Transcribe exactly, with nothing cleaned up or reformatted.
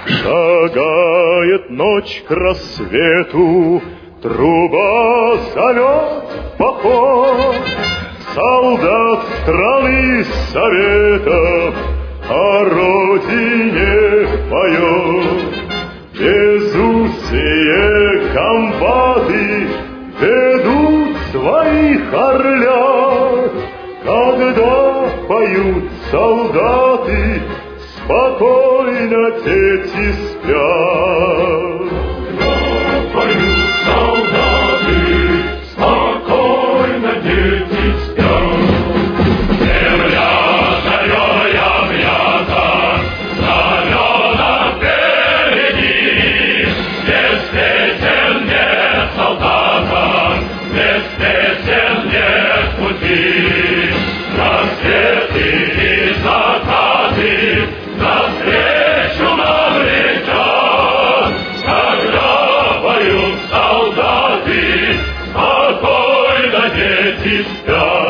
Шагает ночь к рассвету, труба зовет поход. Солдат страны Советов о родине поет. Безусые комбаты ведут своих орлят. Когда поют солдаты, спокойно дети спят. Когда поют солдаты, спокойно дети спят. Земля зарей объята, знамена впереди. Без песен нет солдата, без песен нет пути. Рассветы и закаты навстречу нам летят. Когда поют солдаты, спокойно дети спят.